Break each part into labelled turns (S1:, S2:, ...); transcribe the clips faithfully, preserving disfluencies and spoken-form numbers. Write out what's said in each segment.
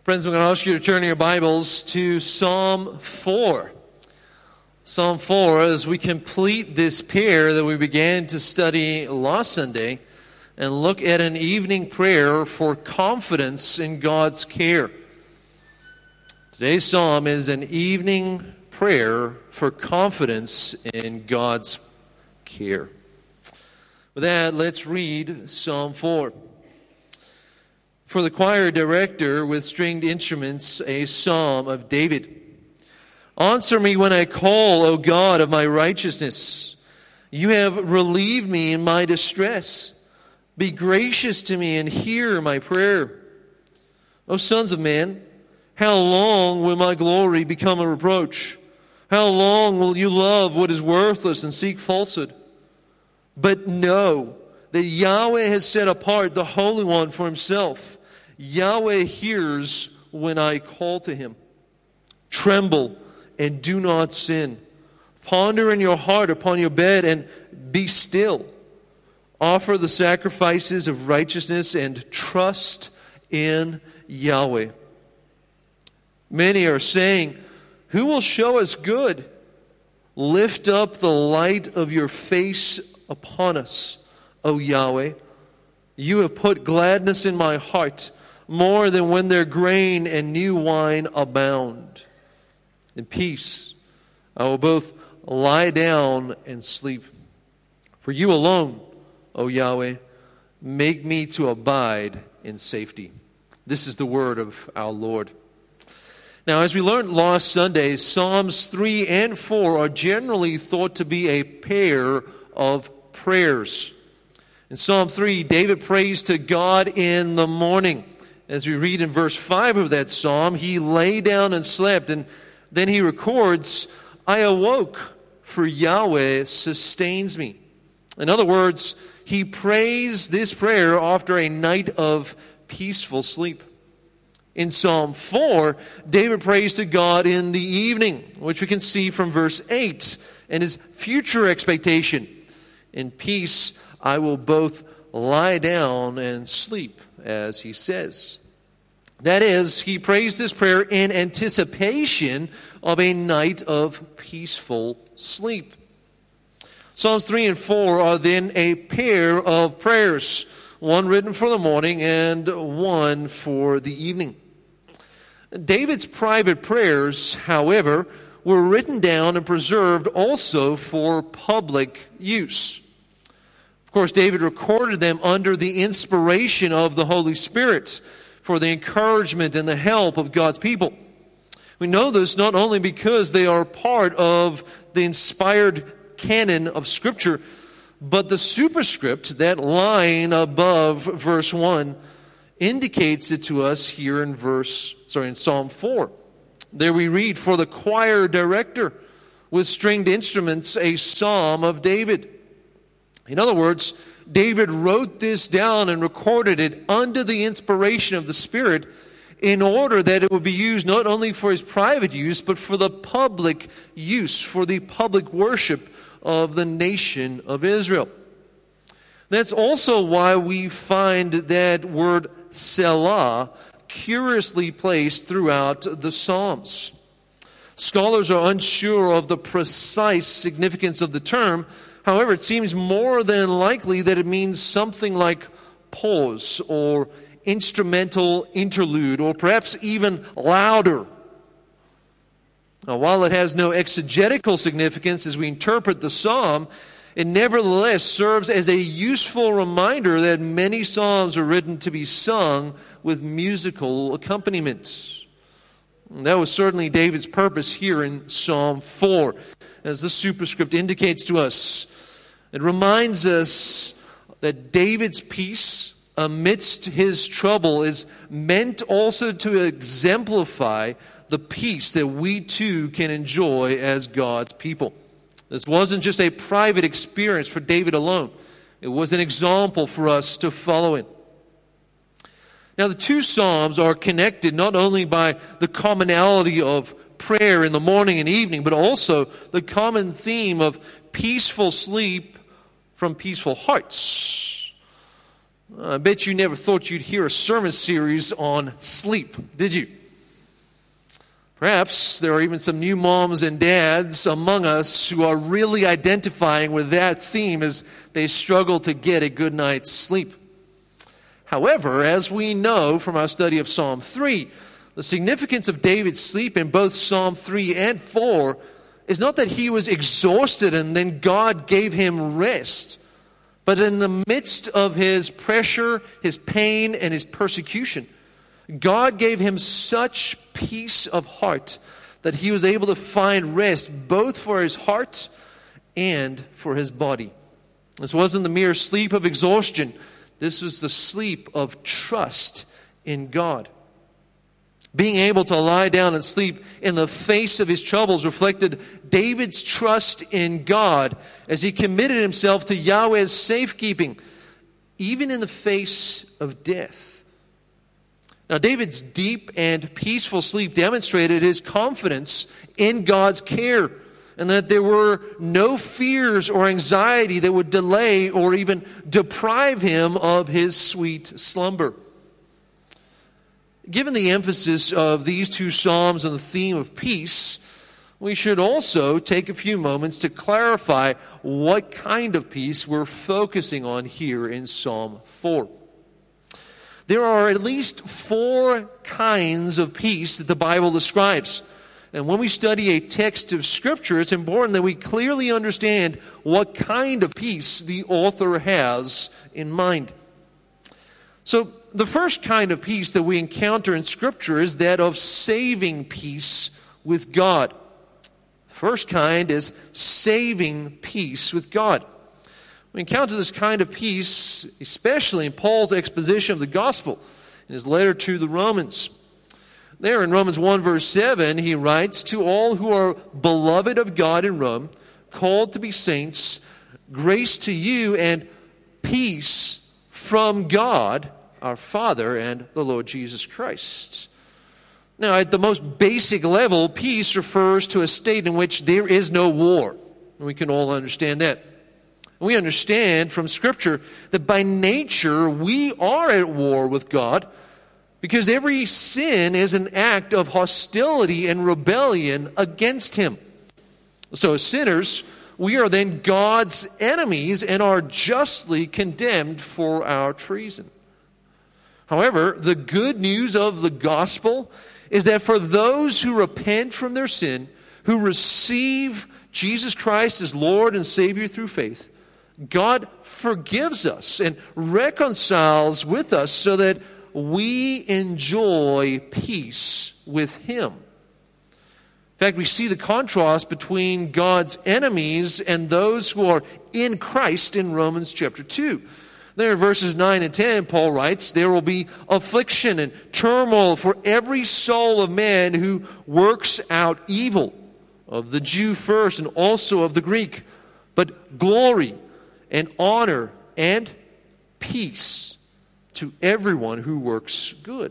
S1: Friends, I'm going to ask you to turn your Bibles to Psalm four. Psalm four, as we complete this pair that we began to study last Sunday and look at an evening prayer for confidence in God's care. Today's psalm is an evening prayer for confidence in God's care. With that, let's read Psalm four. For the choir director with stringed instruments, a psalm of David. Answer me when I call, O God of my righteousness. You have relieved me in my distress. Be gracious to me and hear my prayer. O sons of men, how long will my glory become a reproach? How long will you love what is worthless and seek falsehood? But know that Yahweh has set apart the Holy One for himself. Yahweh hears when I call to him. Tremble and do not sin. Ponder in your heart upon your bed and be still. Offer the sacrifices of righteousness and trust in Yahweh. Many are saying, who will show us good? Lift up the light of your face upon us, O Yahweh. You have put gladness in my heart, more than when their grain and new wine abound. In peace, I will both lie down and sleep. For you alone, O Yahweh, make me to abide in safety. This is the word of our Lord. Now, as we learned last Sunday, Psalms three and four are generally thought to be a pair of prayers. In Psalm three, David prays to God in the morning. As we read in verse five of that psalm, he lay down and slept, and then he records, I awoke, for Yahweh sustains me. In other words, he prays this prayer after a night of peaceful sleep. In Psalm four, David prays to God in the evening, which we can see from verse eight, and his future expectation. In peace, I will both lie down and sleep, as he says. That is, he prays this prayer in anticipation of a night of peaceful sleep. Psalms three and four are then a pair of prayers, one written for the morning and one for the evening. David's private prayers, however, were written down and preserved also for public use. Of course, David recorded them under the inspiration of the Holy Spirit for the encouragement and the help of God's people. We know this not only because they are part of the inspired canon of Scripture, but the superscript, that line above verse one, indicates it to us here in verse, sorry, in Psalm four. There we read, for the choir director with stringed instruments, a psalm of David. In other words, David wrote this down and recorded it under the inspiration of the Spirit in order that it would be used not only for his private use, but for the public use, for the public worship of the nation of Israel. That's also why we find that word Selah curiously placed throughout the Psalms. Scholars are unsure of the precise significance of the term. However, it seems more than likely that it means something like pause or instrumental interlude, or perhaps even louder. Now, while it has no exegetical significance as we interpret the psalm, it nevertheless serves as a useful reminder that many psalms are written to be sung with musical accompaniment. And that was certainly David's purpose here in Psalm four, as the superscript indicates to us. It reminds us that David's peace amidst his trouble is meant also to exemplify the peace that we too can enjoy as God's people. This wasn't just a private experience for David alone. It was an example for us to follow in. Now, the two Psalms are connected not only by the commonality of prayer in the morning and evening, but also the common theme of peaceful sleep from peaceful hearts. I bet you never thought you'd hear a sermon series on sleep, did you? Perhaps there are even some new moms and dads among us who are really identifying with that theme as they struggle to get a good night's sleep. However, as we know from our study of Psalm three, the significance of David's sleep in both Psalm three and four is not that he was exhausted and then God gave him rest, but in the midst of his pressure, his pain, and his persecution, God gave him such peace of heart that he was able to find rest both for his heart and for his body. This wasn't the mere sleep of exhaustion. This was the sleep of trust in God. Being able to lie down and sleep in the face of his troubles reflected David's trust in God as he committed himself to Yahweh's safekeeping, even in the face of death. Now, David's deep and peaceful sleep demonstrated his confidence in God's care, and that there were no fears or anxiety that would delay or even deprive him of his sweet slumber. Given the emphasis of these two psalms on the theme of peace, we should also take a few moments to clarify what kind of peace we're focusing on here in Psalm four. There are at least four kinds of peace that the Bible describes. And when we study a text of Scripture, it's important that we clearly understand what kind of peace the author has in mind. So, the first kind of peace that we encounter in Scripture is that of saving peace with God. The first kind is saving peace with God. We encounter this kind of peace, especially in Paul's exposition of the gospel in his letter to the Romans. There in Romans one verse seven, he writes, "To all who are beloved of God in Rome, called to be saints, grace to you and peace from God, our Father, and the Lord Jesus Christ." Now, at the most basic level, peace refers to a state in which there is no war. And we can all understand that. We understand from Scripture that by nature we are at war with God because every sin is an act of hostility and rebellion against Him. So as sinners, we are then God's enemies and are justly condemned for our treason. However, the good news of the gospel is that for those who repent from their sin, who receive Jesus Christ as Lord and Savior through faith, God forgives us and reconciles with us so that we enjoy peace with Him. In fact, we see the contrast between God's enemies and those who are in Christ in Romans chapter two. There in verses nine and ten, Paul writes, "There will be affliction and turmoil for every soul of man who works out evil, of the Jew first and also of the Greek, but glory and honor and peace to everyone who works good."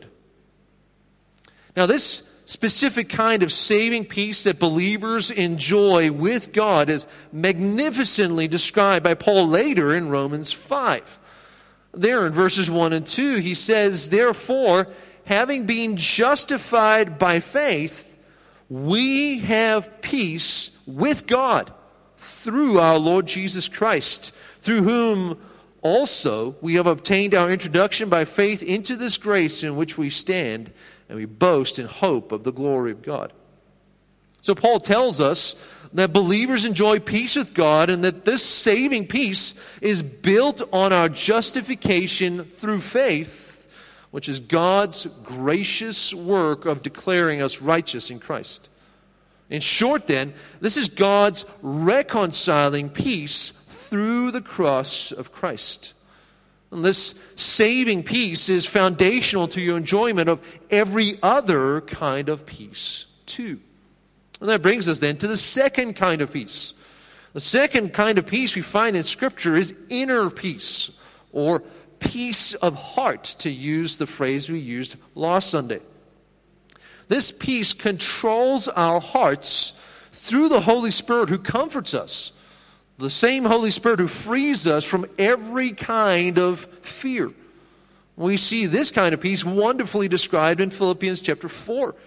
S1: Now, this specific kind of saving peace that believers enjoy with God is magnificently described by Paul later in Romans five. There in verses one and two, he says, "Therefore, having been justified by faith, we have peace with God through our Lord Jesus Christ, through whom also we have obtained our introduction by faith into this grace in which we stand, and we boast in hope of the glory of God." So Paul tells us that believers enjoy peace with God and that this saving peace is built on our justification through faith, which is God's gracious work of declaring us righteous in Christ. In short, then, this is God's reconciling peace through the cross of Christ. And this saving peace is foundational to your enjoyment of every other kind of peace, too. And that brings us then to the second kind of peace. The second kind of peace we find in Scripture is inner peace, or peace of heart, to use the phrase we used last Sunday. This peace controls our hearts through the Holy Spirit who comforts us. The same Holy Spirit who frees us from every kind of fear. We see this kind of peace wonderfully described in Philippians chapter four.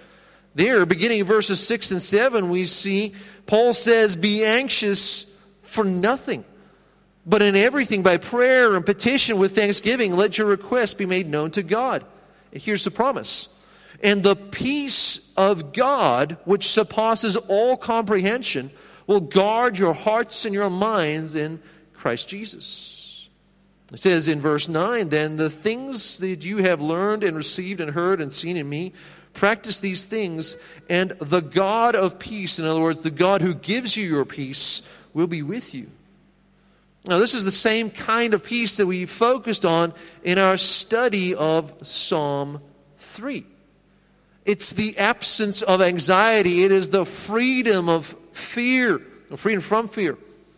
S1: There, beginning in verses six and seven, we see Paul says, be anxious for nothing, but in everything by prayer and petition with thanksgiving, let your requests be made known to God. And here's the promise. And the peace of God, which surpasses all comprehension, will guard your hearts and your minds in Christ Jesus. It says in verse nine, then the things that you have learned and received and heard and seen in me, practice these things, and the God of peace, in other words, the God who gives you your peace, will be with you. Now, this is the same kind of peace that we focused on in our study of Psalm three. It's the absence of anxiety. It is the freedom of fear, freedom from fear.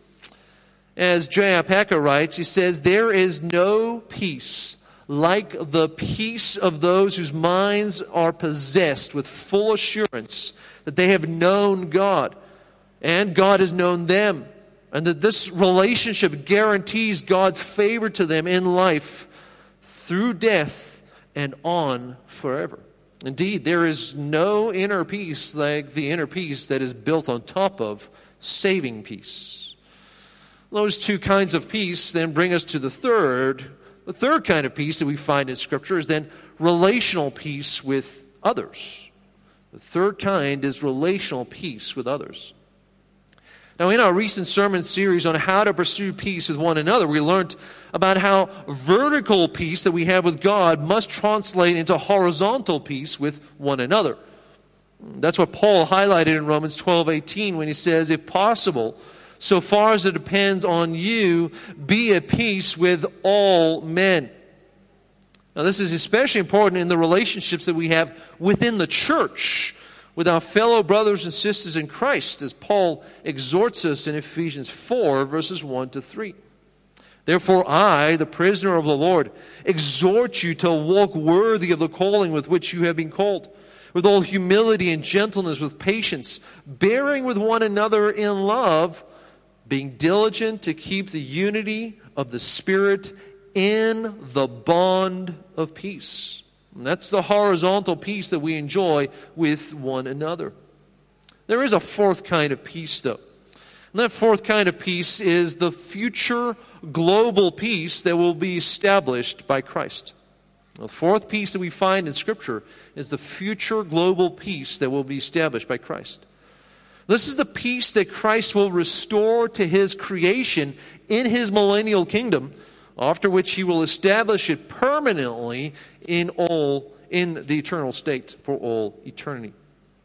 S1: As J I. Packer writes, he says, there is no peace like the peace of those whose minds are possessed with full assurance that they have known God and God has known them, and that this relationship guarantees God's favor to them in life through death and on forever. Indeed, there is no inner peace like the inner peace that is built on top of saving peace. Those two kinds of peace then bring us to the third. The third kind of peace that we find in Scripture is then relational peace with others. The third kind is relational peace with others. Now, in our recent sermon series on how to pursue peace with one another, we learned about how vertical peace that we have with God must translate into horizontal peace with one another. That's what Paul highlighted in Romans twelve eighteen when he says, if possible, so far as it depends on you, be at peace with all men. Now, this is especially important in the relationships that we have within the church, with our fellow brothers and sisters in Christ, as Paul exhorts us in Ephesians four, verses one to three. Therefore I, the prisoner of the Lord, exhort you to walk worthy of the calling with which you have been called, with all humility and gentleness, with patience, bearing with one another in love, being diligent to keep the unity of the Spirit in the bond of peace. And that's the horizontal peace that we enjoy with one another. There is a fourth kind of peace, though. And that fourth kind of peace is the future global peace that will be established by Christ. The fourth peace that we find in Scripture is the future global peace that will be established by Christ. This is the peace that Christ will restore to His creation in His millennial kingdom, after which He will establish it permanently in all in the eternal state for all eternity.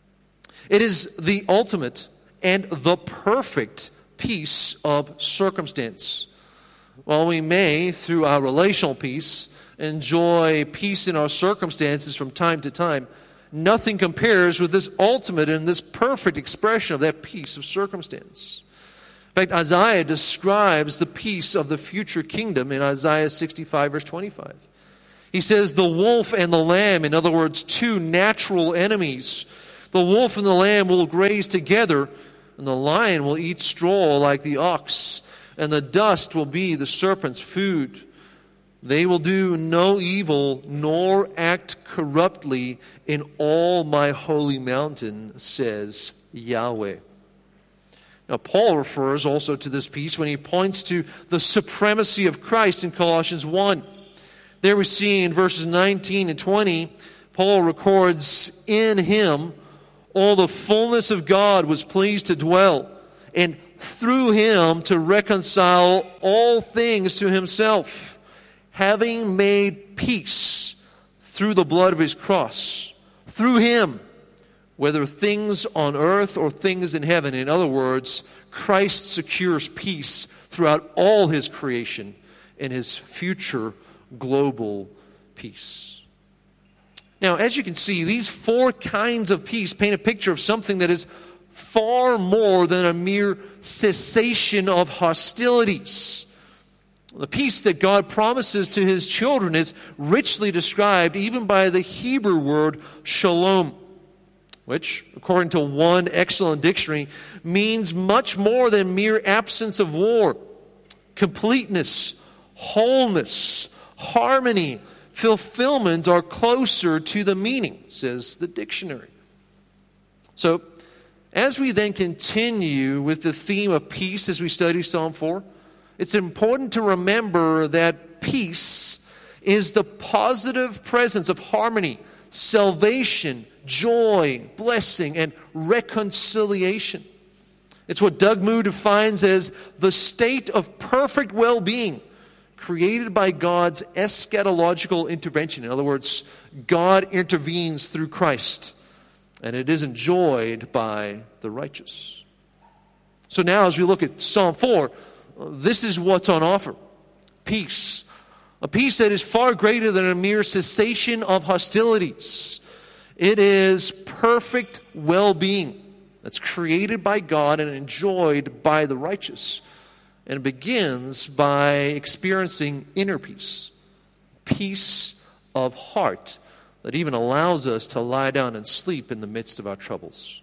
S1: It is the ultimate and the perfect peace of circumstance. While we may, through our relational peace, enjoy peace in our circumstances from time to time, nothing compares with this ultimate and this perfect expression of that peace of circumstance. In fact, Isaiah describes the peace of the future kingdom in Isaiah sixty-five, verse twenty-five. He says, the wolf and the lamb, in other words, two natural enemies, the wolf and the lamb will graze together, and the lion will eat straw like the ox, and the dust will be the serpent's food. They will do no evil, nor act corruptly in all my holy mountain, says Yahweh. Now, Paul refers also to this peace when he points to the supremacy of Christ in Colossians one. There we see in verses nineteen and twenty, Paul records, in Him all the fullness of God was pleased to dwell, and through Him to reconcile all things to Himself, having made peace through the blood of His cross. Through Him, whether things on earth or things in heaven. In other words, Christ secures peace throughout all His creation and His future global peace. Now, as you can see, these four kinds of peace paint a picture of something that is far more than a mere cessation of hostilities. The peace that God promises to His children is richly described even by the Hebrew word shalom, which, according to one excellent dictionary, means much more than mere absence of war. Completeness, wholeness, harmony, fulfillment are closer to the meaning, says the dictionary. So, as we then continue with the theme of peace as we study Psalm four, it's important to remember that peace is the positive presence of harmony, salvation, joy, blessing, and reconciliation. It's what Doug Moo defines as the state of perfect well-being created by God's eschatological intervention. In other words, God intervenes through Christ, and it is enjoyed by the righteous. So now as we look at Psalm four, this is what's on offer. Peace. A peace that is far greater than a mere cessation of hostilities. It is perfect well-being that's created by God and enjoyed by the righteous. And it begins by experiencing inner peace. Peace of heart that even allows us to lie down and sleep in the midst of our troubles.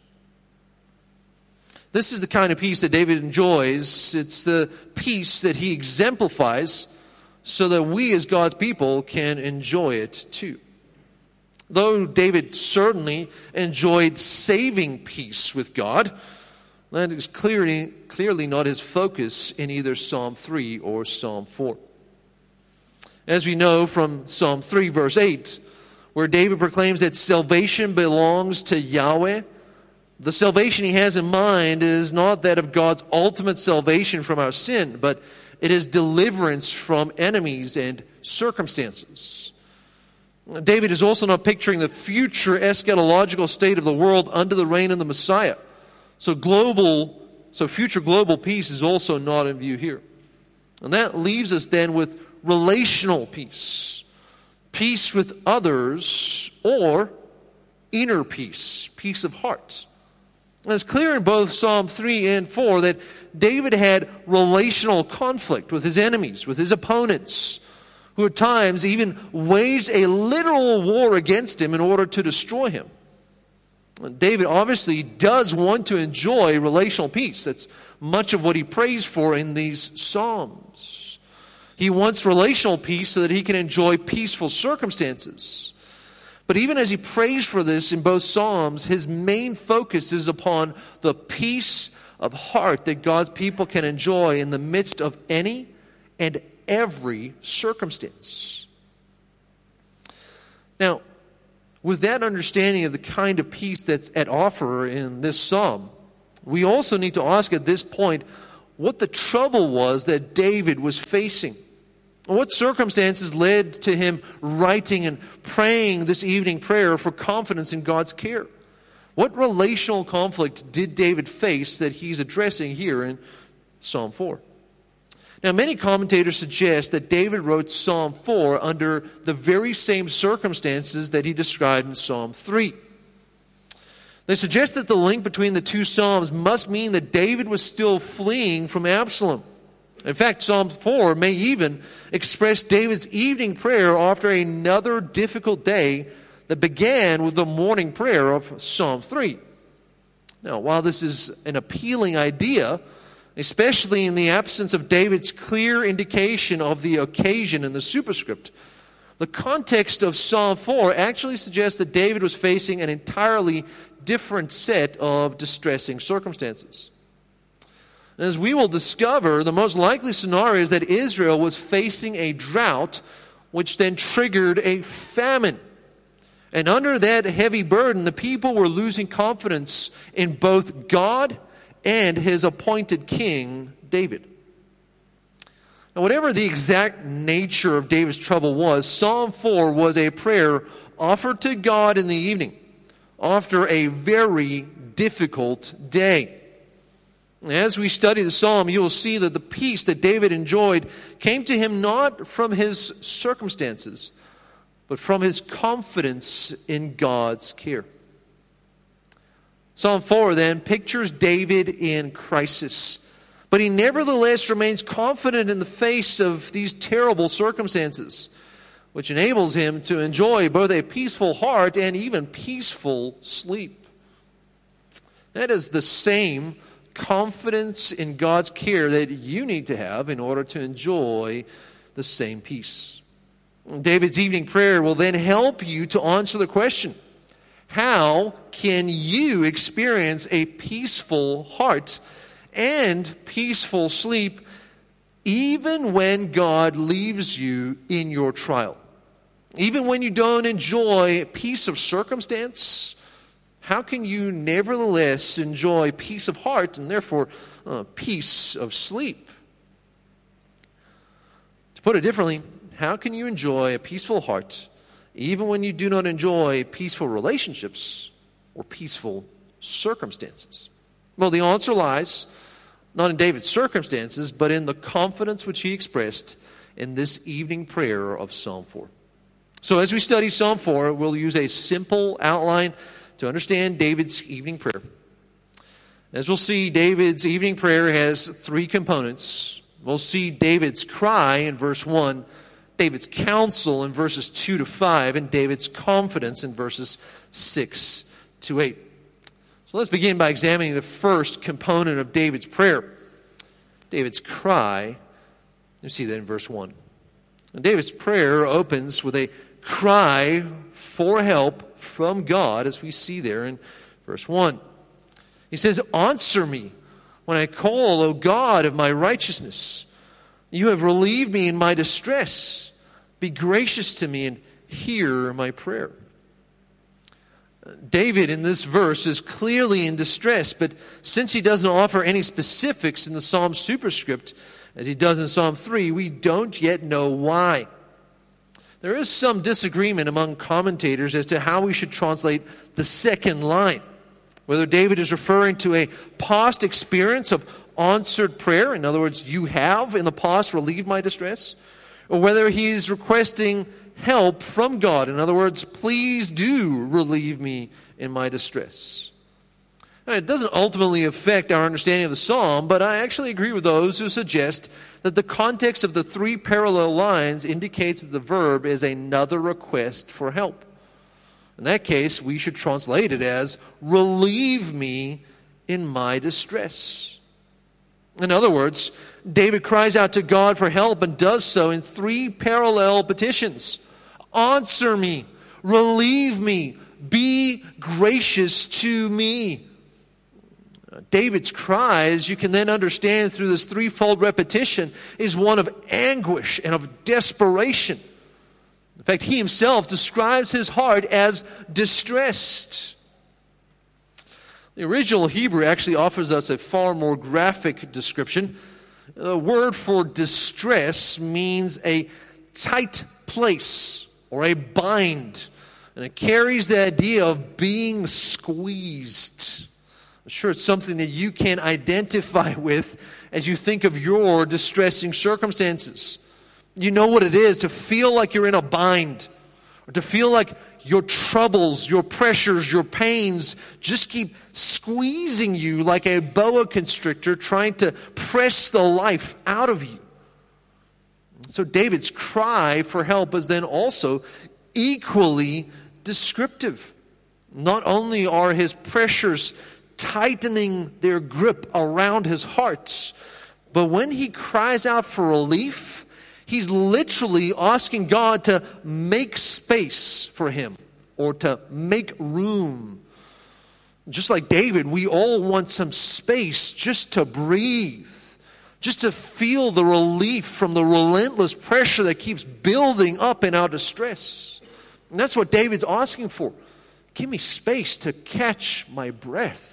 S1: This is the kind of peace that David enjoys. It's the peace that he exemplifies so that we as God's people can enjoy it too. Though David certainly enjoyed saving peace with God, that is clearly, clearly not his focus in either Psalm three or Psalm four. As we know from Psalm three, verse eight, where David proclaims that salvation belongs to Yahweh, the salvation he has in mind is not that of God's ultimate salvation from our sin, but it is deliverance from enemies and circumstances. David is also not picturing the future eschatological state of the world under the reign of the Messiah. So global, so future global peace is also not in view here. And that leaves us then with relational peace. Peace with others, or inner peace, peace of heart. And it's clear in both Psalm three and four that David had relational conflict with his enemies, with his opponents, who at times even waged a literal war against him in order to destroy him. And David obviously does want to enjoy relational peace. That's much of what he prays for in these Psalms. He wants relational peace so that he can enjoy peaceful circumstances. But even as he prays for this in both Psalms, his main focus is upon the peace of heart that God's people can enjoy in the midst of any and every circumstance. Now, with that understanding of the kind of peace that's at offer in this psalm, we also need to ask at this point what the trouble was that David was facing. What circumstances led to him writing and praying this evening prayer for confidence in God's care? What relational conflict did David face that he's addressing here in Psalm four? Now, many commentators suggest that David wrote Psalm four under the very same circumstances that he described in Psalm three. They suggest that the link between the two Psalms must mean that David was still fleeing from Absalom. In fact, Psalm four may even express David's evening prayer after another difficult day that began with the morning prayer of Psalm three. Now, while this is an appealing idea, especially in the absence of David's clear indication of the occasion in the superscript, the context of Psalm four actually suggests that David was facing an entirely different set of distressing circumstances. As we will discover, the most likely scenario is that Israel was facing a drought, which then triggered a famine. And under that heavy burden, the people were losing confidence in both God and his appointed king, David. Now, whatever the exact nature of David's trouble was, Psalm four was a prayer offered to God in the evening after a very difficult day. As we study the psalm, you will see that the peace that David enjoyed came to him not from his circumstances, but from his confidence in God's care. Psalm four then pictures David in crisis, but he nevertheless remains confident in the face of these terrible circumstances, which enables him to enjoy both a peaceful heart and even peaceful sleep. That is the same confidence in God's care that you need to have in order to enjoy the same peace. David's evening prayer will then help you to answer the question, How can you experience a peaceful heart and peaceful sleep even when God leaves you in your trial? Even when you don't enjoy peace of circumstance, how can you nevertheless enjoy peace of heart and therefore uh, peace of sleep? To put it differently, how can you enjoy a peaceful heart even when you do not enjoy peaceful relationships or peaceful circumstances? Well, the answer lies not in David's circumstances, but in the confidence which he expressed in this evening prayer of Psalm four. So as we study Psalm four, we'll use a simple outline to understand David's evening prayer. As we'll see, David's evening prayer has three components. We'll see David's cry in verse one, David's counsel in verses two to five, and David's confidence in verses six to eight. So let's begin by examining the first component of David's prayer, David's cry. You see that in verse one. And David's prayer opens with a cry for help from God, as we see there in verse one. He says, "Answer me when I call, O God of my righteousness. You have relieved me in my distress. Be gracious to me and hear my prayer." David in this verse is clearly in distress, but since he doesn't offer any specifics in the Psalm superscript, as he does in Psalm three, we don't yet know why. There is some disagreement among commentators as to how we should translate the second line. Whether David is referring to a past experience of answered prayer, in other words, you have in the past relieved my distress, or whether he is requesting help from God. In other words, please do relieve me in my distress. Now, it doesn't ultimately affect our understanding of the psalm, but I actually agree with those who suggest that the context of the three parallel lines indicates that the verb is another request for help. In that case, we should translate it as, relieve me in my distress. In other words, David cries out to God for help and does so in three parallel petitions. Answer me, relieve me, be gracious to me. David's cry, as you can then understand through this threefold repetition, is one of anguish and of desperation. In fact, he himself describes his heart as distressed. The original Hebrew actually offers us a far more graphic description. The word for distress means a tight place or a bind, and it carries the idea of being squeezed. I'm sure it's something that you can identify with as you think of your distressing circumstances. You know what it is to feel like you're in a bind, or to feel like your troubles, your pressures, your pains just keep squeezing you like a boa constrictor trying to press the life out of you. So David's cry for help is then also equally descriptive. Not only are his pressures tightening their grip around his heart, but when he cries out for relief, he's literally asking God to make space for him or to make room. Just like David, we all want some space just to breathe, just to feel the relief from the relentless pressure that keeps building up in our distress. And that's what David's asking for. Give me space to catch my breath.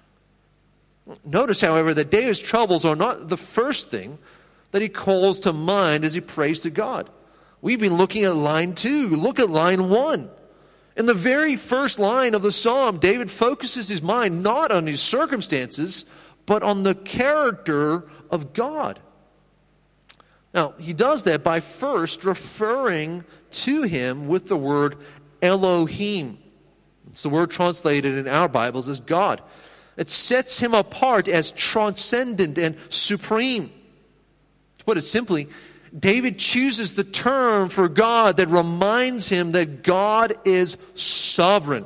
S1: Notice, however, that David's troubles are not the first thing that he calls to mind as he prays to God. We've been looking at line two. Look at line one. In the very first line of the psalm, David focuses his mind not on his circumstances, but on the character of God. Now, he does that by first referring to him with the word Elohim. It's the word translated in our Bibles as God. It sets him apart as transcendent and supreme. To put it simply, David chooses the term for God that reminds him that God is sovereign.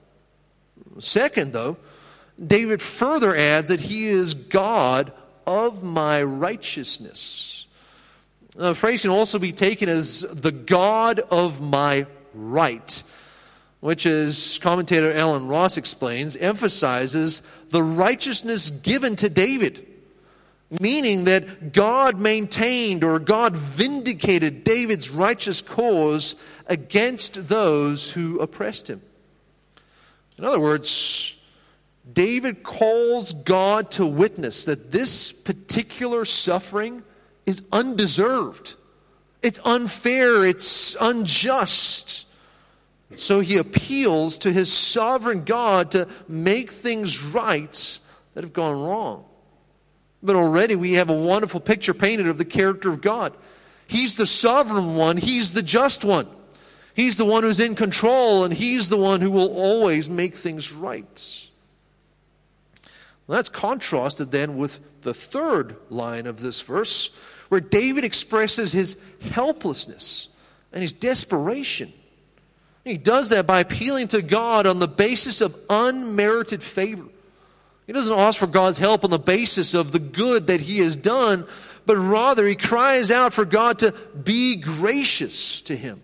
S1: Second, though, David further adds that he is God of my righteousness. The phrase can also be taken as the God of my right. which, as commentator Alan Ross explains, emphasizes the righteousness given to David, meaning that God maintained or God vindicated David's righteous cause against those who oppressed him. In other words, David calls God to witness that this particular suffering is undeserved. It's unfair. It's unjust. So he appeals to his sovereign God to make things right that have gone wrong. But already we have a wonderful picture painted of the character of God. He's the sovereign one. He's the just one. He's the one who's in control, and he's the one who will always make things right. Well, that's contrasted then with the third line of this verse, where David expresses his helplessness and his desperation. He does that by appealing to God on the basis of unmerited favor. He doesn't ask for God's help on the basis of the good that he has done, but rather he cries out for God to be gracious to him.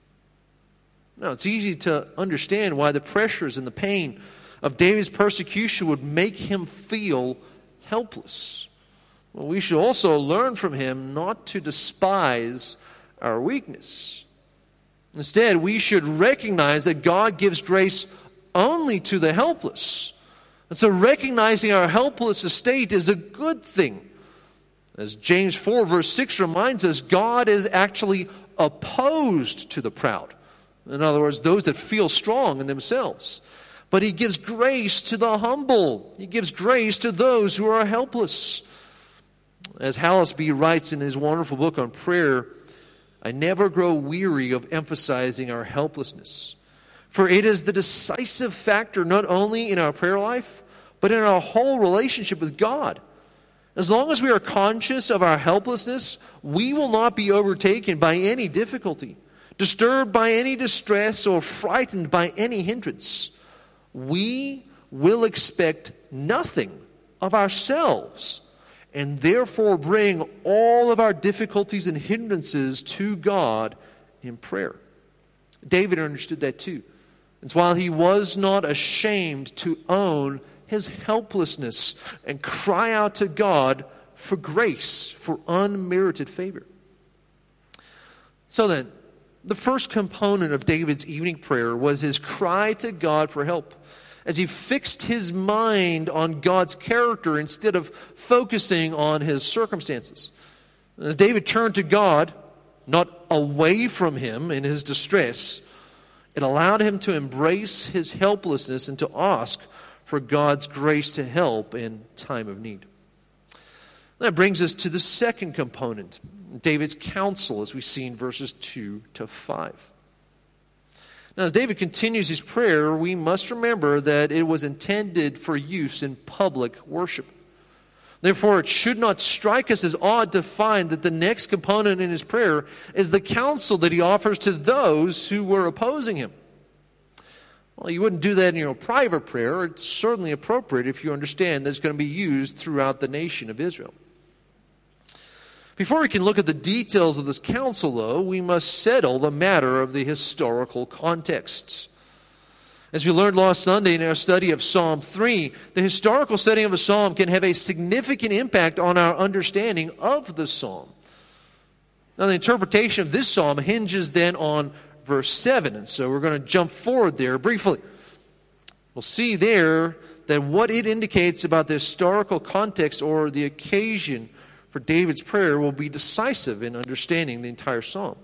S1: Now, it's easy to understand why the pressures and the pain of David's persecution would make him feel helpless. Well, we should also learn from him not to despise our weakness. Instead, we should recognize that God gives grace only to the helpless. And so recognizing our helpless estate is a good thing. As James four verse six reminds us, God is actually opposed to the proud. In other words, those that feel strong in themselves. But he gives grace to the humble. He gives grace to those who are helpless. As Hallisby writes in his wonderful book on prayer, I never grow weary of emphasizing our helplessness. For it is the decisive factor not only in our prayer life, but in our whole relationship with God. As long as we are conscious of our helplessness, we will not be overtaken by any difficulty, disturbed by any distress, or frightened by any hindrance. We will expect nothing of ourselves, and therefore bring all of our difficulties and hindrances to God in prayer. David understood that too. And while he was not ashamed to own his helplessness and cry out to God for grace, for unmerited favor. So then, the first component of David's evening prayer was his cry to God for help, as he fixed his mind on God's character instead of focusing on his circumstances. As David turned to God, not away from him in his distress, it allowed him to embrace his helplessness and to ask for God's grace to help in time of need. That brings us to the second component, David's counsel, as we see in verses two to five. Now, as David continues his prayer, we must remember that it was intended for use in public worship. Therefore, it should not strike us as odd to find that the next component in his prayer is the counsel that he offers to those who were opposing him. Well, you wouldn't do that in your private prayer. It's certainly appropriate if you understand that it's going to be used throughout the nation of Israel. Before we can look at the details of this counsel, though, we must settle the matter of the historical context. As we learned last Sunday in our study of Psalm three, the historical setting of a psalm can have a significant impact on our understanding of the psalm. Now, the interpretation of this psalm hinges then on verse seven, and so we're going to jump forward there briefly. We'll see there that what it indicates about the historical context or the occasion for David's prayer will be decisive in understanding the entire psalm.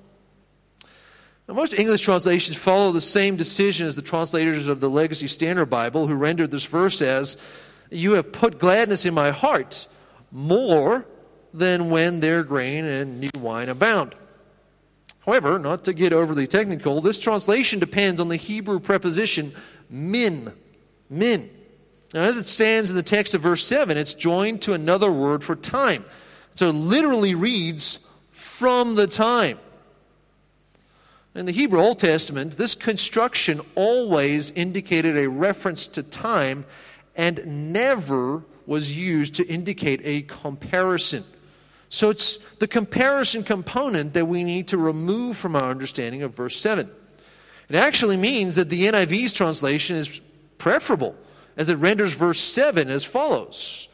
S1: Now, most English translations follow the same decision as the translators of the Legacy Standard Bible, who rendered this verse as, "You have put gladness in my heart more than when their grain and new wine abound." However, not to get overly technical, this translation depends on the Hebrew preposition min. Min. Now, as it stands in the text of verse seven, it's joined to another word for time. So it literally reads, "from the time." In the Hebrew Old Testament, this construction always indicated a reference to time and never was used to indicate a comparison. So it's the comparison component that we need to remove from our understanding of verse seven. It actually means that the N I V's translation is preferable, as it renders verse seven as follows: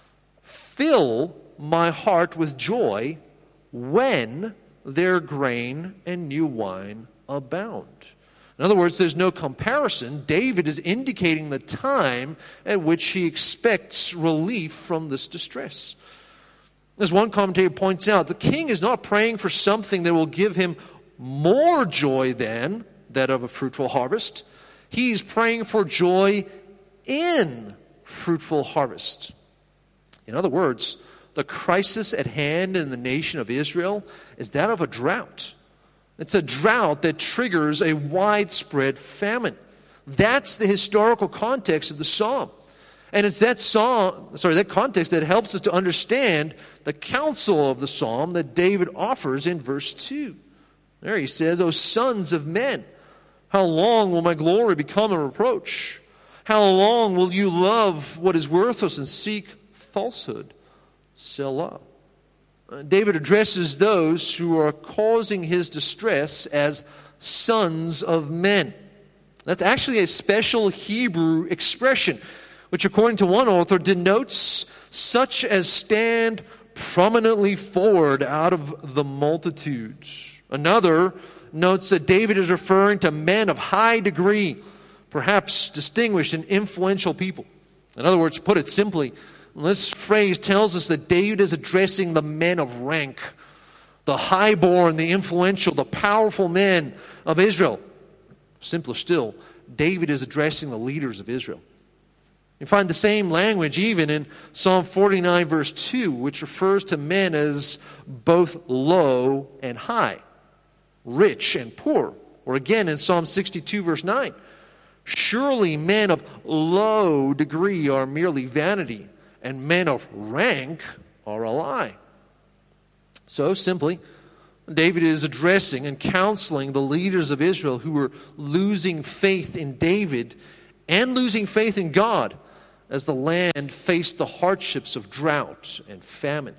S1: fill my heart with joy when their grain and new wine abound. In other words, there's no comparison. David is indicating the time at which he expects relief from this distress. As one commentator points out, the king is not praying for something that will give him more joy than that of a fruitful harvest. He's praying for joy in fruitful harvest. In other words, the crisis at hand in the nation of Israel is that of a drought. It's a drought that triggers a widespread famine. That's the historical context of the psalm. And it's that psalm, sorry, that context that helps us to understand the counsel of the psalm that David offers in verse two. There he says, O sons of men, how long will my glory become a reproach? How long will you love what is worthless and seek falsehood? Selah. David addresses those who are causing his distress as sons of men. That's actually a special Hebrew expression, which according to one author denotes such as stand prominently forward out of the multitudes. Another notes that David is referring to men of high degree, perhaps distinguished and influential people. In other words, put it simply, this phrase tells us that David is addressing the men of rank, the highborn, the influential, the powerful men of Israel. Simpler still, David is addressing the leaders of Israel. You find the same language even in Psalm forty-nine verse two, which refers to men as both low and high, rich and poor. Or again in Psalm sixty-two verse nine, surely men of low degree are merely vanity, and men of rank are a lie. So simply, David is addressing and counseling the leaders of Israel who were losing faith in David and losing faith in God as the land faced the hardships of drought and famine.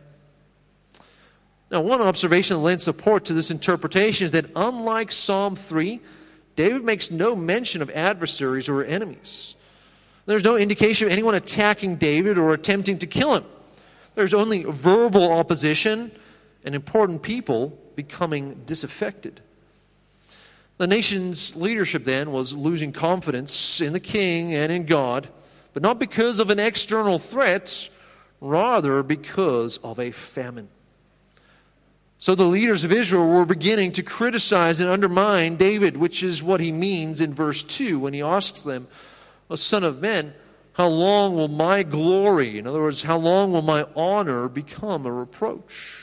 S1: Now, one observation that lends support to this interpretation is that unlike Psalm three, David makes no mention of adversaries or enemies. There's no indication of anyone attacking David or attempting to kill him. There's only verbal opposition and important people becoming disaffected. The nation's leadership then was losing confidence in the king and in God, but not because of an external threat, rather because of a famine. So the leaders of Israel were beginning to criticize and undermine David, which is what he means in verse two when he asks them, O son of men, how long will my glory, in other words, how long will my honor become a reproach?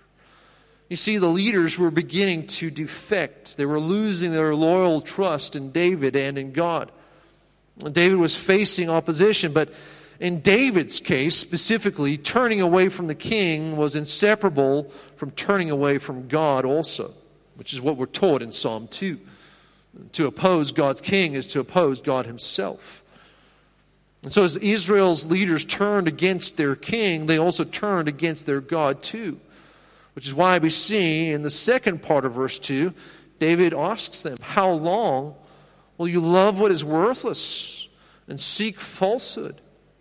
S1: You see, the leaders were beginning to defect. They were losing their loyal trust in David and in God. David was facing opposition, but in David's case, specifically, turning away from the king was inseparable from turning away from God also, which is what we're taught in Psalm two. To oppose God's king is to oppose God himself. And so as Israel's leaders turned against their king, they also turned against their God too. Which is why we see in the second part of verse two, David asks them, how long will you love what is worthless and seek falsehood?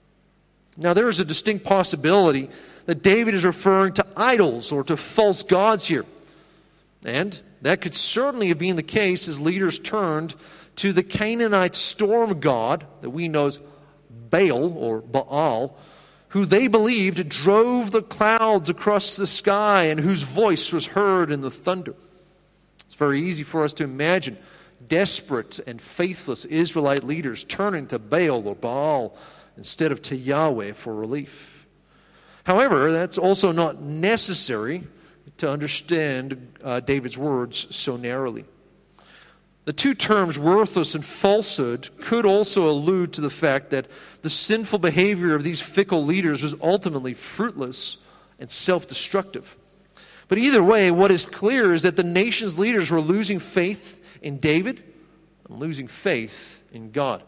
S1: Now there is a distinct possibility that David is referring to idols or to false gods here. And that could certainly have been the case as leaders turned to the Canaanite storm god that we know as Baal or Baal, who they believed drove the clouds across the sky and whose voice was heard in the thunder. It's very easy for us to imagine desperate and faithless Israelite leaders turning to Baal or Baal instead of to Yahweh for relief. However, that's also not necessary to understand uh, David's words so narrowly. The two terms worthless and falsehood could also allude to the fact that the sinful behavior of these fickle leaders was ultimately fruitless and self-destructive. But either way, what is clear is that the nation's leaders were losing faith in David and losing faith in God.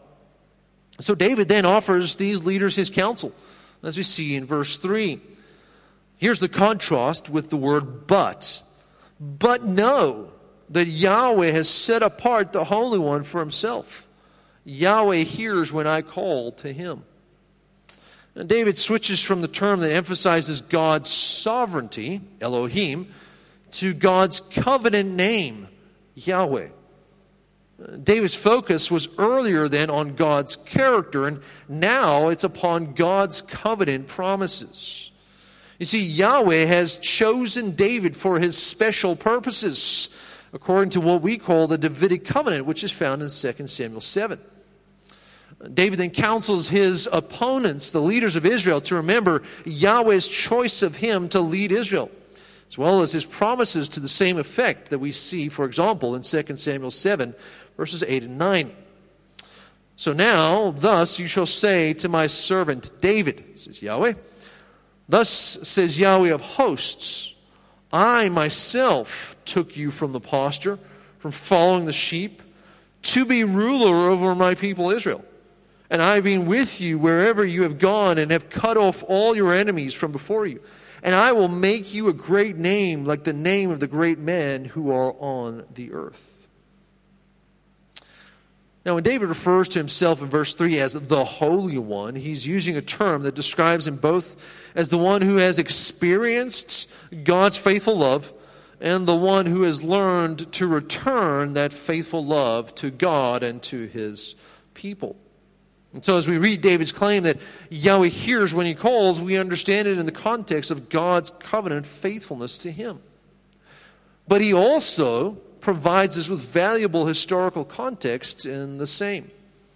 S1: So David then offers these leaders his counsel, as we see in verse three. Here's the contrast with the word but. But know that Yahweh has set apart the Holy One for himself. Yahweh hears when I call to him. And David switches from the term that emphasizes God's sovereignty, Elohim, to God's covenant name, Yahweh. David's focus was earlier then on God's character, and now it's upon God's covenant promises. You see, Yahweh has chosen David for his special purposes, according to what we call the Davidic covenant, which is found in Second Samuel seven. David then counsels his opponents, the leaders of Israel, to remember Yahweh's choice of him to lead Israel, as well as his promises to the same effect that we see, for example, in Second Samuel seven, verses eight and nine. So now, thus you shall say to my servant David, says Yahweh, thus says Yahweh of hosts, I myself took you from the pasture, from following the sheep, to be ruler over my people Israel. And I have been with you wherever you have gone, and have cut off all your enemies from before you. And I will make you a great name, like the name of the great men who are on the earth. Now, when David refers to himself in verse three as the Holy One, he's using a term that describes him both as the one who has experienced God's faithful love and the one who has learned to return that faithful love to God and to his people. And so as we read David's claim that Yahweh hears when he calls, we understand it in the context of God's covenant faithfulness to him. But he also provides us with valuable historical context in the same.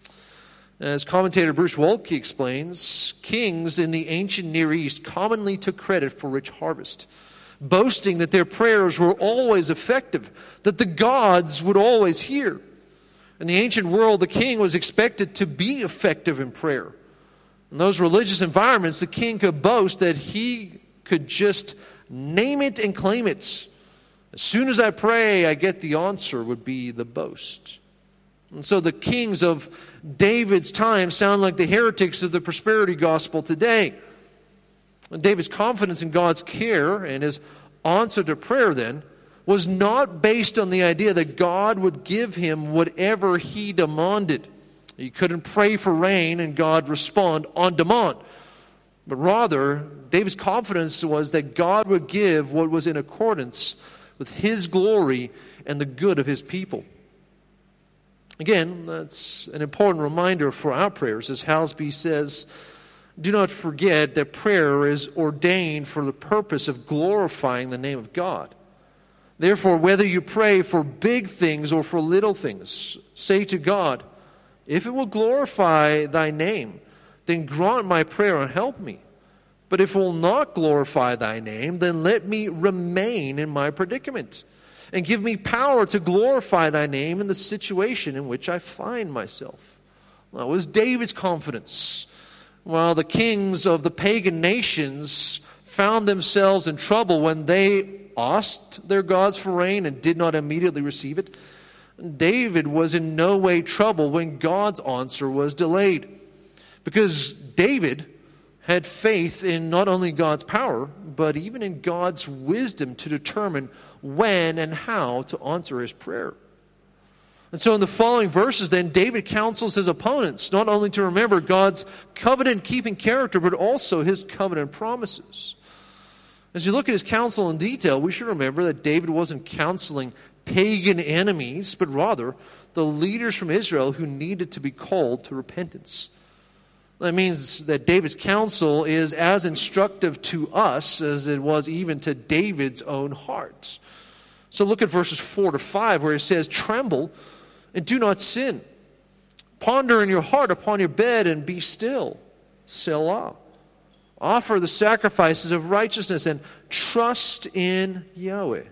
S1: As commentator Bruce Waltke explains, kings in the ancient Near East commonly took credit for rich harvest, boasting that their prayers were always effective, that the gods would always hear. In the ancient world, the king was expected to be effective in prayer. In those religious environments, the king could boast that he could just name it and claim it. As soon as I pray, I get the answer, would be the boast. And so the kings of David's time sound like the heretics of the prosperity gospel today. And David's confidence in God's care and his answer to prayer then was not based on the idea that God would give him whatever he demanded. He couldn't pray for rain and God respond on demand. But rather, David's confidence was that God would give what was in accordance with his glory and the good of his people. Again, that's an important reminder for our prayers. As Halsby says, do not forget that prayer is ordained for the purpose of glorifying the name of God. Therefore, whether you pray for big things or for little things, say to God, if it will glorify thy name, then grant my prayer and help me. But if it will not glorify thy name, then let me remain in my predicament, and give me power to glorify thy name in the situation in which I find myself. That was David's confidence. While the kings of the pagan nations found themselves in trouble when they asked their gods for rain and did not immediately receive it, David was in no way troubled when God's answer was delayed. Because David had faith in not only God's power, but even in God's wisdom to determine when and how to answer his prayer. And so in the following verses then, David counsels his opponents not only to remember God's covenant-keeping character, but also his covenant promises. As you look at his counsel in detail, we should remember that David wasn't counseling pagan enemies, but rather the leaders from Israel who needed to be called to repentance. That means that David's counsel is as instructive to us as it was even to David's own heart. So look at verses four to five where it says, tremble and do not sin. Ponder in your heart upon your bed and be still. Selah. Offer the sacrifices of righteousness and trust in Yahweh.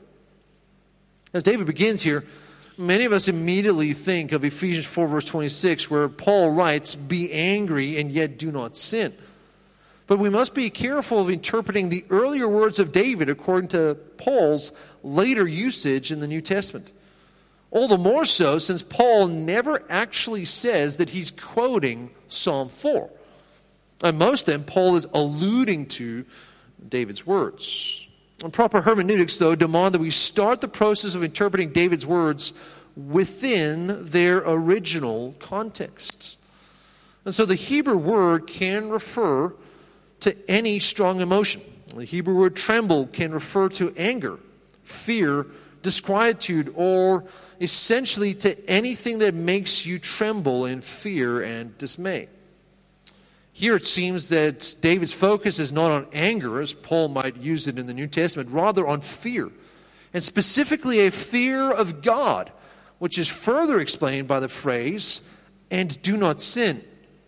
S1: As David begins here, many of us immediately think of Ephesians four verse twenty-six where Paul writes, be angry and yet do not sin. But we must be careful of interpreting the earlier words of David according to Paul's later usage in the New Testament. All the more so since Paul never actually says that he's quoting Psalm four. And most of them, Paul is alluding to David's words. Proper hermeneutics, though, demand that we start the process of interpreting David's words within their original context. And so the Hebrew word can refer to any strong emotion. The Hebrew word tremble can refer to anger, fear, disquietude, or essentially to anything that makes you tremble in fear and dismay. Here it seems that David's focus is not on anger, as Paul might use it in the New Testament, rather on fear, and specifically a fear of God, which is further explained by the phrase, "and do not sin."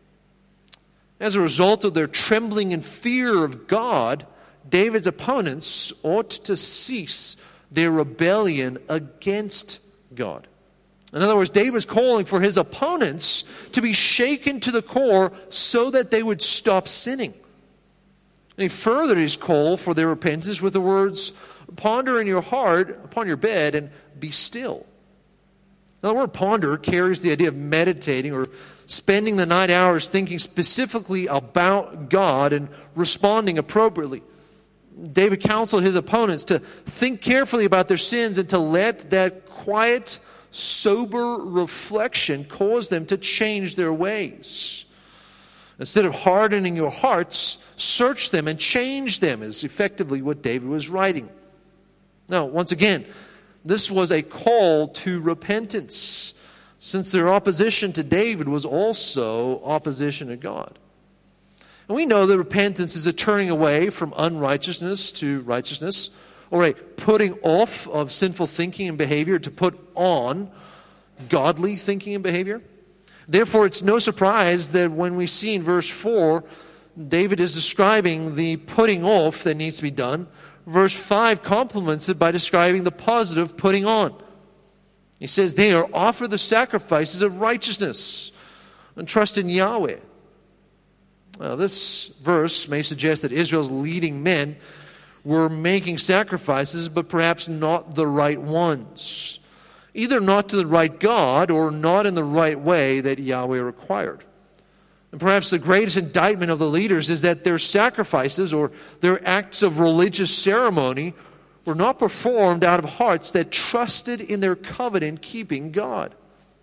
S1: As a result of their trembling and fear of God, David's opponents ought to cease their rebellion against God. In other words, David is calling for his opponents to be shaken to the core so that they would stop sinning. And he furthered his call for their repentance with the words, "Ponder in your heart upon your bed and be still." Now, the word ponder carries the idea of meditating or spending the night hours thinking specifically about God and responding appropriately. David counseled his opponents to think carefully about their sins and to let that quiet, sober reflection cause them to change their ways. Instead of hardening your hearts, search them and change them, is effectively what David was writing. Now, once again, this was a call to repentance, since their opposition to David was also opposition to God. And we know that repentance is a turning away from unrighteousness to righteousness, or a putting off of sinful thinking and behavior to put on godly thinking and behavior. Therefore, it's no surprise that when we see in verse four, David is describing the putting off that needs to be done. Verse five complements it by describing the positive putting on. He says, "They are offer the sacrifices of righteousness and trust in Yahweh." Now, this verse may suggest that Israel's leading men were making sacrifices, but perhaps not the right ones. Either not to the right God or not in the right way that Yahweh required. And perhaps the greatest indictment of the leaders is that their sacrifices or their acts of religious ceremony were not performed out of hearts that trusted in their covenant-keeping God.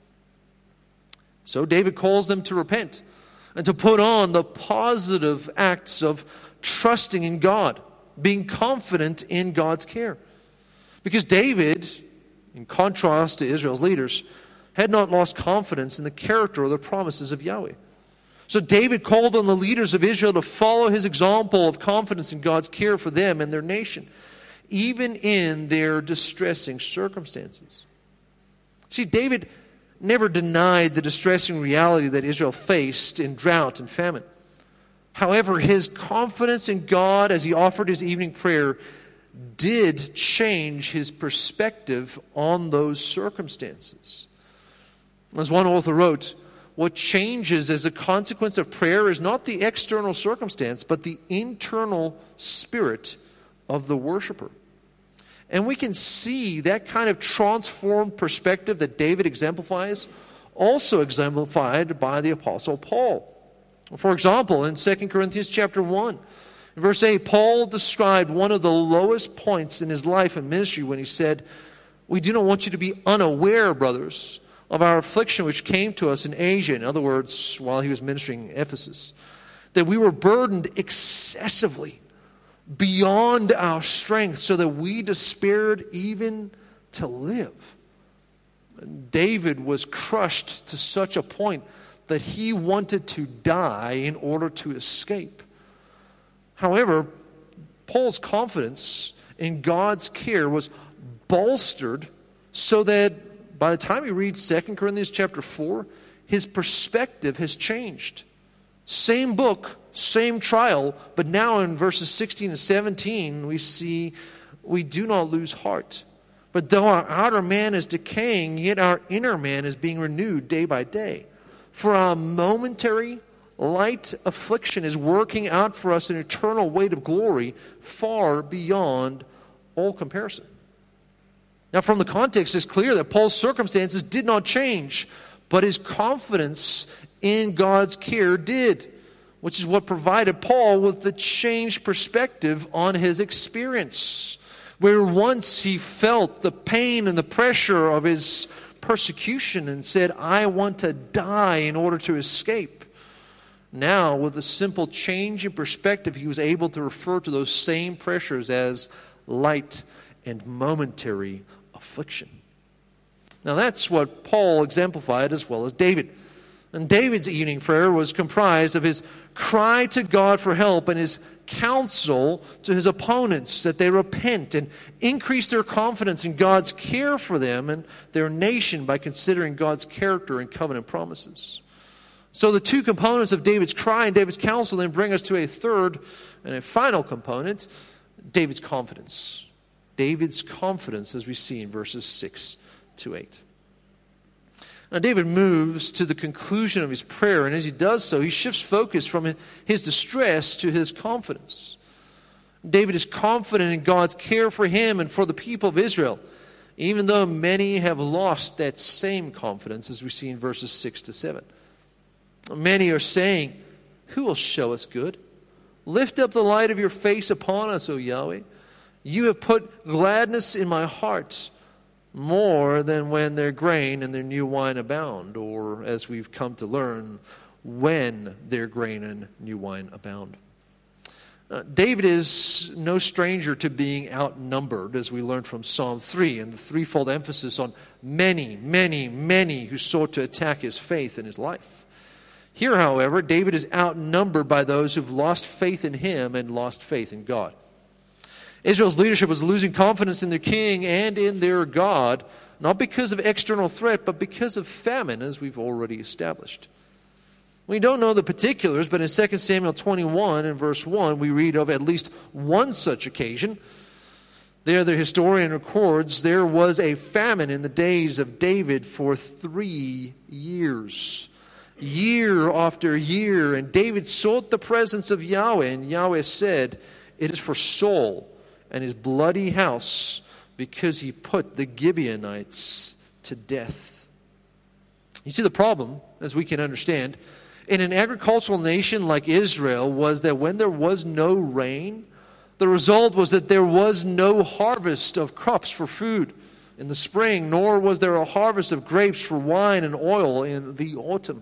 S1: So David calls them to repent and to put on the positive acts of trusting in God, being confident in God's care. Because David, in contrast to Israel's leaders, had not lost confidence in the character or the promises of Yahweh. So David called on the leaders of Israel to follow his example of confidence in God's care for them and their nation, even in their distressing circumstances. See, David never denied the distressing reality that Israel faced in drought and famine. However, his confidence in God as he offered his evening prayer did change his perspective on those circumstances. As one author wrote, what changes as a consequence of prayer is not the external circumstance, but the internal spirit of the worshiper. And we can see that kind of transformed perspective that David exemplifies, also exemplified by the Apostle Paul. For example, in Second Corinthians chapter one, in verse eight, Paul described one of the lowest points in his life and ministry when he said, "We do not want you to be unaware, brothers, of our affliction which came to us in Asia," in other words, while he was ministering in Ephesus, "that we were burdened excessively beyond our strength, so that we despaired even to live." David was crushed to such a point that he wanted to die in order to escape. However, Paul's confidence in God's care was bolstered so that by the time he reads Second Corinthians chapter four, his perspective has changed. Same book, same trial, but now in verses sixteen and seventeen, we see we do not lose heart. But though our outer man is decaying, yet our inner man is being renewed day by day. For our momentary, light affliction is working out for us an eternal weight of glory far beyond all comparison. Now, from the context, it's clear that Paul's circumstances did not change, but his confidence in God's care did. which is what provided Paul with the changed perspective on his experience. Where once he felt the pain and the pressure of his persecution and said, I want to die in order to escape. Now, with a simple change in perspective, he was able to refer to those same pressures as light and momentary affliction. Now, that's what Paul exemplified as well as David. And David's evening prayer was comprised of his cry to God for help and his counsel to his opponents that they repent and increase their confidence in God's care for them and their nation by considering God's character and covenant promises. So the two components of David's cry and David's counsel then bring us to a third and a final component, David's confidence. David's confidence, as we see in verses six to eight. Now, David moves to the conclusion of his prayer, and as he does so, he shifts focus from his distress to his confidence. David is confident in God's care for him and for the people of Israel, even though many have lost that same confidence, as we see in verses six to seven. Many are saying, who will show us good? Lift up the light of your face upon us, O Yahweh. You have put gladness in my heart, more than when their grain and their new wine abound, or as we've come to learn, when their grain and new wine abound. Uh, David is no stranger to being outnumbered, as we learned from Psalm three, and the threefold emphasis on many, many, many who sought to attack his faith and his life. Here, however, David is outnumbered by those who've lost faith in him and lost faith in God. Israel's leadership was losing confidence in their king and in their God, not because of external threat, but because of famine, as we've already established. We don't know the particulars, but in Second Samuel twenty-one and verse one, we read of at least one such occasion. There, the historian records, there was a famine in the days of David for three years. Year after year, and David sought the presence of Yahweh, and Yahweh said, it is for Saul and his bloody house, because he put the Gibeonites to death. You see, the problem, as we can understand, in an agricultural nation like Israel was that when there was no rain, the result was that there was no harvest of crops for food in the spring, nor was there a harvest of grapes for wine and oil in the autumn.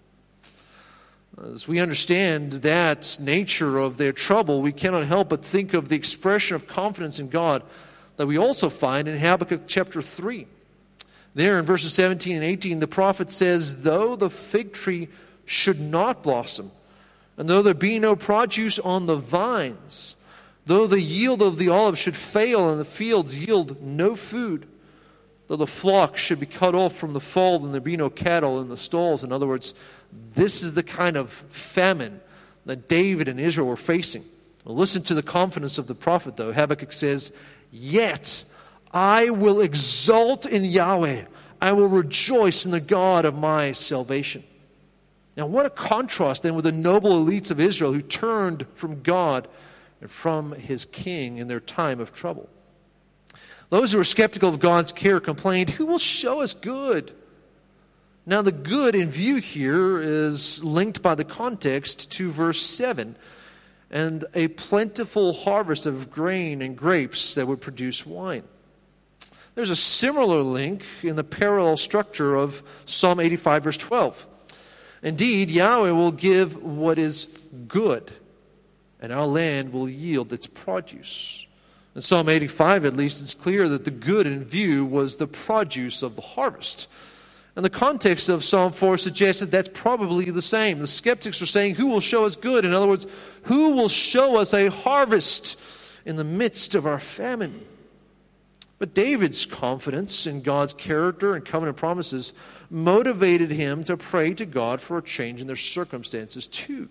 S1: As we understand that nature of their trouble, we cannot help but think of the expression of confidence in God that we also find in Habakkuk chapter three. There in verses seventeen and eighteen, the prophet says, though the fig tree should not blossom, and though there be no produce on the vines, though the yield of the olive should fail and the fields yield no food, though the flock should be cut off from the fold and there be no cattle in the stalls. In other words, this is the kind of famine that David and Israel were facing. Well, listen to the confidence of the prophet, though. Habakkuk says, yet I will exult in Yahweh. I will rejoice in the God of my salvation. Now, what a contrast then with the noble elites of Israel who turned from God and from his king in their time of trouble. Those who were skeptical of God's care complained, who will show us good? Now, the good in view here is linked by the context to verse seven, and a plentiful harvest of grain and grapes that would produce wine. There's a similar link in the parallel structure of Psalm eighty-five, verse twelve. Indeed, Yahweh will give what is good, and our land will yield its produce. In Psalm eighty-five, at least, it's clear that the good in view was the produce of the harvest. And the context of Psalm four suggests that that's probably the same. The skeptics are saying, who will show us good? In other words, who will show us a harvest in the midst of our famine? But David's confidence in God's character and covenant promises motivated him to pray to God for a change in their circumstances too.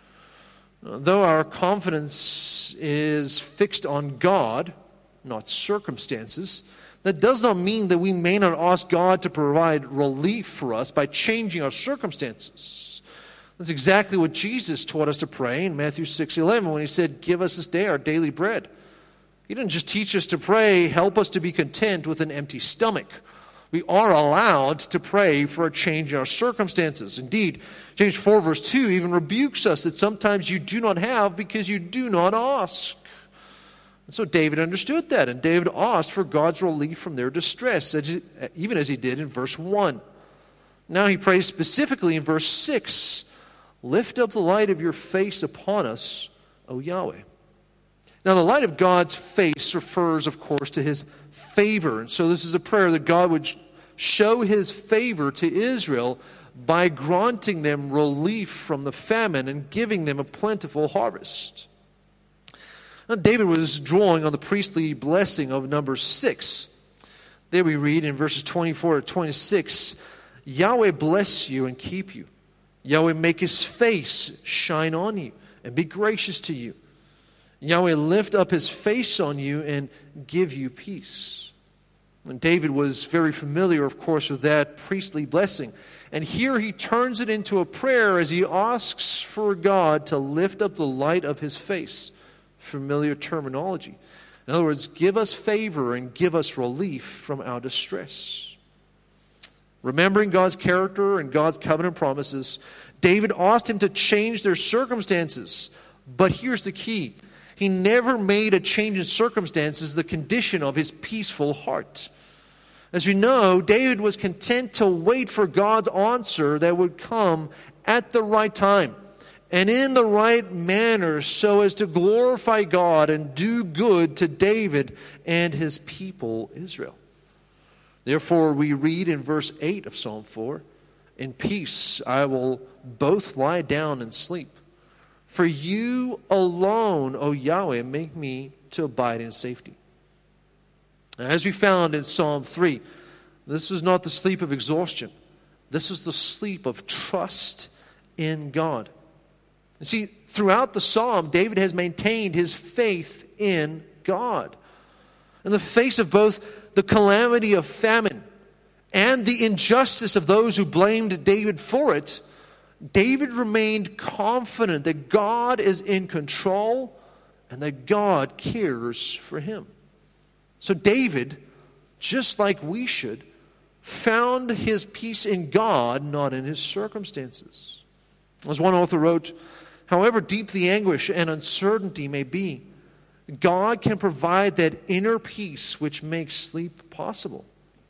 S1: Though our confidence is fixed on God, not circumstances, that does not mean that we may not ask God to provide relief for us by changing our circumstances. That's exactly what Jesus taught us to pray in Matthew six eleven when he said, give us this day our daily bread. He didn't just teach us to pray, help us to be content with an empty stomach, We are allowed to pray for a change in our circumstances. Indeed, James four verse two even rebukes us that sometimes you do not have because you do not ask. And so David understood that, and David asked for God's relief from their distress, even as he did in verse one. Now he prays specifically in verse six, lift up the light of your face upon us, O Yahweh. Now the light of God's face refers, of course, to his favor. And so this is a prayer that God would show his favor to Israel by granting them relief from the famine and giving them a plentiful harvest. Now, David was drawing on the priestly blessing of number six. There we read in verses twenty-four to twenty-six, Yahweh bless you and keep you. Yahweh make his face shine on you and be gracious to you. Yahweh lift up his face on you and give you peace. And David was very familiar, of course, with that priestly blessing. And here he turns it into a prayer as he asks for God to lift up the light of his face. Familiar terminology. In other words, give us favor and give us relief from our distress. Remembering God's character and God's covenant promises, David asked him to change their circumstances. But here's the key. He never made a change in circumstances the condition of his peaceful heart. As we know, David was content to wait for God's answer that would come at the right time and in the right manner so as to glorify God and do good to David and his people Israel. Therefore, we read in verse eight of Psalm four, in peace I will both lie down and sleep. For you alone, O Yahweh, make me to abide in safety. As we found in Psalm three, this was not the sleep of exhaustion. This was the sleep of trust in God. You see, throughout the psalm, David has maintained his faith in God. In the face of both the calamity of famine and the injustice of those who blamed David for it, David remained confident that God is in control and that God cares for him. So David, just like we should, found his peace in God, not in his circumstances. As one author wrote, however deep the anguish and uncertainty may be, God can provide that inner peace which makes sleep possible.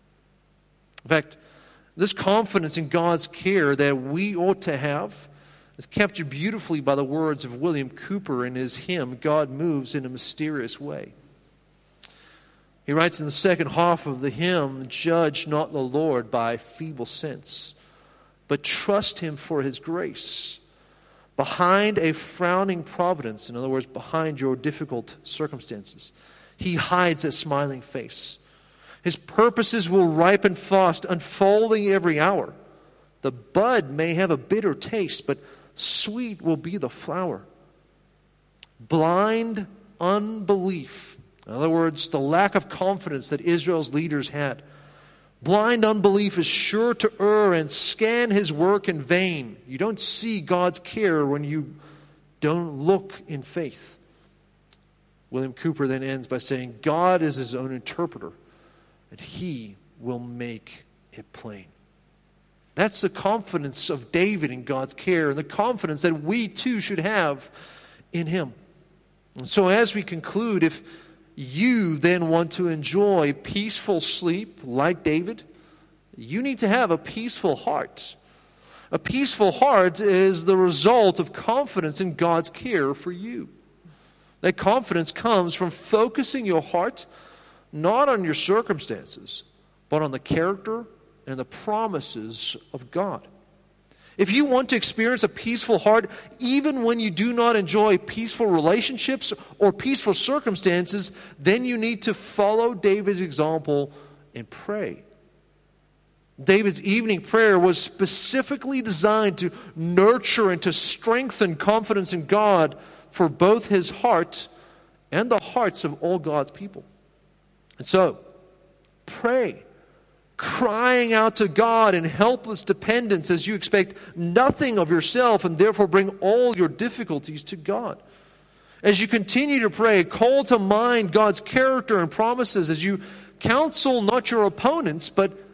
S1: In fact, this confidence in God's care that we ought to have is captured beautifully by the words of William Cooper in his hymn, God Moves in a Mysterious Way. He writes in the second half of the hymn, judge not the Lord by feeble sense, but trust him for his grace. Behind a frowning providence, in other words, behind your difficult circumstances, he hides a smiling face. His purposes will ripen fast, unfolding every hour. The bud may have a bitter taste, but sweet will be the flower. Blind unbelief, in other words, the lack of confidence that Israel's leaders had. Blind unbelief is sure to err and scan his work in vain. You don't see God's care when you don't look in faith. William Cooper then ends by saying, God is his own interpreter, and he will make it plain. That's the confidence of David in God's care and the confidence that we too should have in him. And so as we conclude, if you then want to enjoy peaceful sleep like David, you need to have a peaceful heart. A peaceful heart is the result of confidence in God's care for you. That confidence comes from focusing your heart not on your circumstances, but on the character and the promises of God. If you want to experience a peaceful heart, even when you do not enjoy peaceful relationships or peaceful circumstances, then you need to follow David's example and pray. David's evening prayer was specifically designed to nurture and to strengthen confidence in God for both his heart and the hearts of all God's people. And so, pray, crying out to God in helpless dependence as you expect nothing of yourself and therefore bring all your difficulties to God. As you continue to pray, call to mind God's character and promises as you counsel not your opponents, but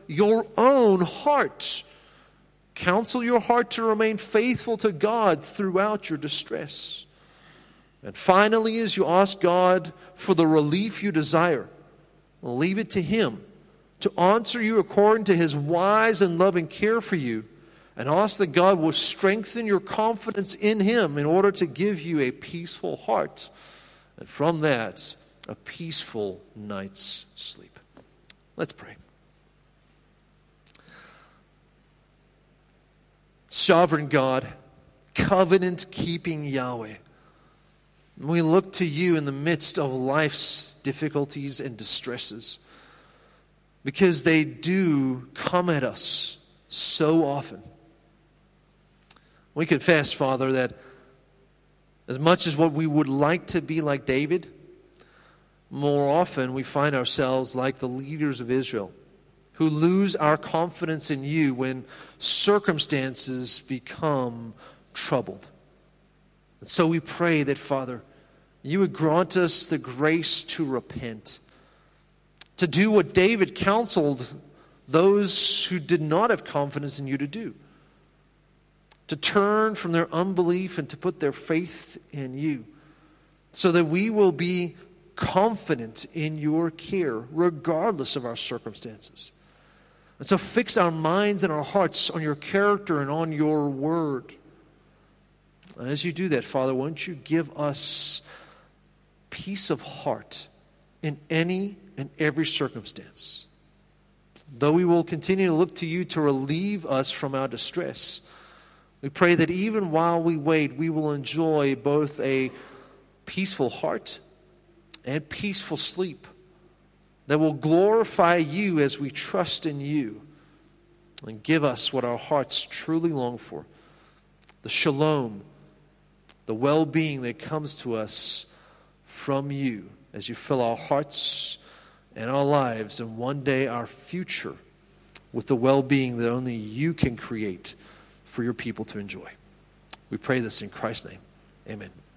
S1: your own heart. Counsel your heart to remain faithful to God throughout your distress. And finally, as you ask God for the relief you desire, leave it to Him to answer you according to His wise and loving care for you, and ask that God will strengthen your confidence in Him in order to give you a peaceful heart, and from that, a peaceful night's sleep. Let's pray. Sovereign God, covenant-keeping Yahweh, we look to you in the midst of life's difficulties and distresses, because they do come at us so often. We confess, Father, that as much as what we would like to be like David, more often we find ourselves like the leaders of Israel, who lose our confidence in you when circumstances become troubled. And so we pray that, Father, you would grant us the grace to repent, to do what David counseled those who did not have confidence in you to do, to turn from their unbelief and to put their faith in you, so that we will be confident in your care regardless of our circumstances. And so fix our minds and our hearts on your character and on your word. And as you do that, Father, won't you give us peace of heart in any and every circumstance. Though we will continue to look to you to relieve us from our distress, we pray that even while we wait, we will enjoy both a peaceful heart and peaceful sleep that will glorify you as we trust in you and give us what our hearts truly long for, the shalom, the well-being that comes to us from you as you fill our hearts and our lives, and one day our future with the well-being that only you can create for your people to enjoy. We pray this in Christ's name. Amen.